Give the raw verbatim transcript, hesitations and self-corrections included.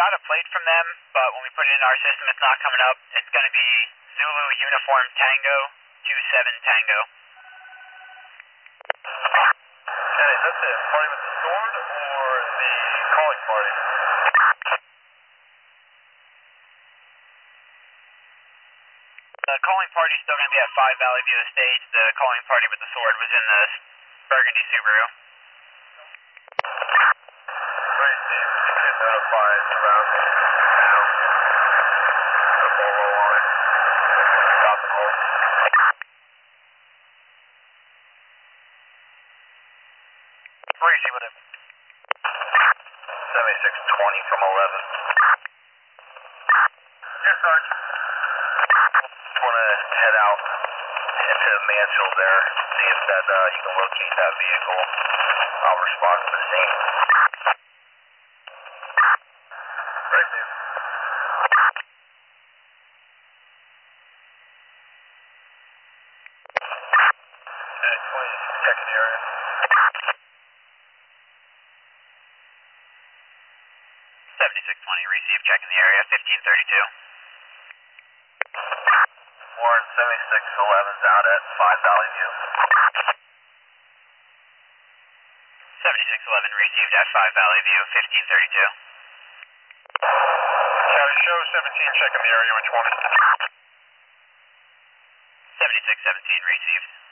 got a plate from them, but when we put it in our system, it's not coming up. It's going to be Zulu Uniform Tango two seven Tango. And is that the party with the sword or the calling party? The calling party is still going to be at five Valley View Estates. The calling party with the sword was in the Burgundy Subaru. Great, Steve. You can notify surrounding town. The ball roll on it. Stop and hold. Where is he with him? seventy-six twenty from eleven. Yes, Sergeant. Just want to head out into Mansfield there, see if that uh, you can locate that vehicle. I'll respond to the scene. Great, Steve. Okay, twenty, checking the area. seventy-six twenty, receive, checking the area, fifteen thirty-two. Warren, seventy-six eleven's out at five Valley View. seventy-six eleven received at five Valley View, fifteen thirty-two. County show seventeen, checking the area, which one? seventy-six seventeen received.